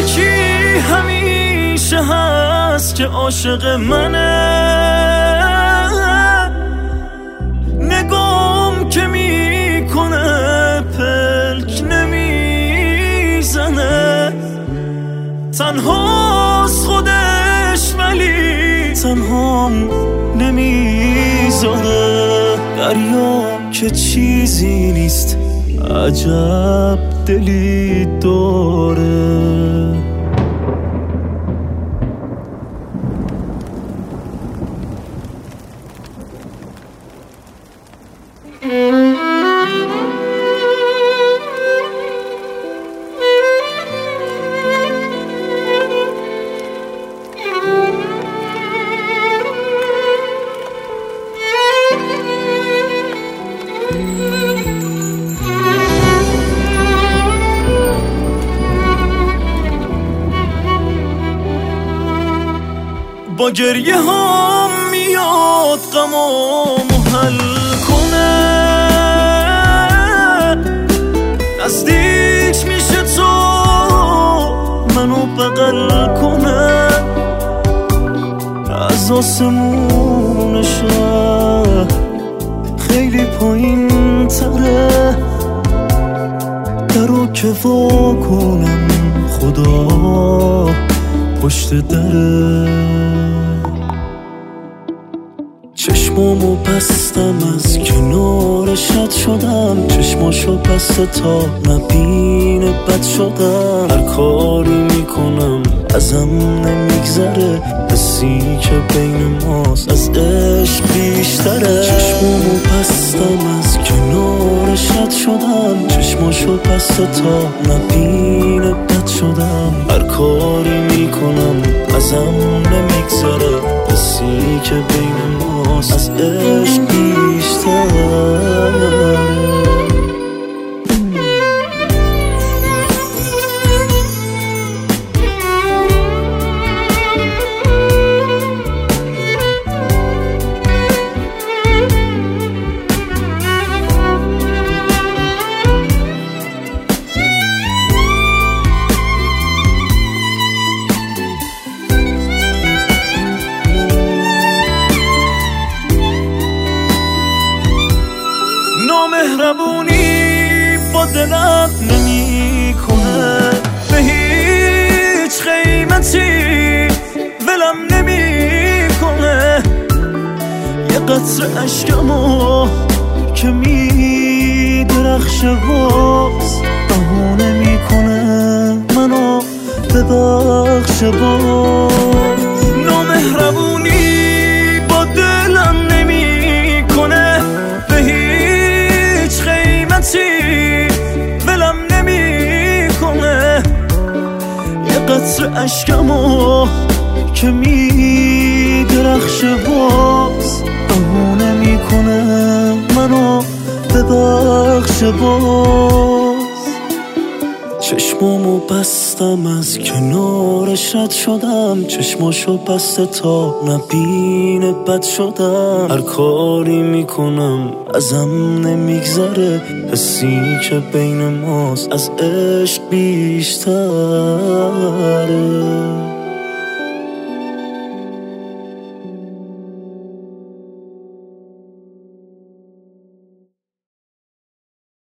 یکی همیشه هست که عاشق منه، نگام که میکنه پلک نمیزنه، تنهاست خودش ولی تنهام نمیذاره. دریا که چیزی نیست عجب دلی داره. با گریه هم میاد غمامو حل کنه، نزدیک میشه تو منو بغل کنه، از آسمون شهر خیلی پایین تره، درو که وا کنم خدا پشت دره. چشمامو بستم از کنارش رد شدم، چشماشو بسته تا نبینه بد شدم، هر کاری میکنم ازم نمیگذره، حسی که بین ماست از عشق بیشتره. چشمامو بستم از کنارش رد شدم، چشماشو بسته تا نبینه بد شدم، هر کاری میکنم ازم نمیگذره، حسی که بین ماست از عشق بیشتره. مهربونی با دلم نمی کنه، به هیچ قیمتی ولم نمی کنه، یه قطره اشکمو که می درخشه باز بهونه می کنه منو ببخشه باز. نامهربونی با دلم نمی کنه، به هیچ قیمتی ولم نمی کنه، یه قطره اشکمو که می درخشه باز بهونه می کنه منو ببخشه باز. چشمامو بستم از کنارش رد شدم، چشماشو بسته تا نبینه بد شدم، هر کاری میکنم ازم نمیگذره، حسی که بین ماست از عشق بیشتره.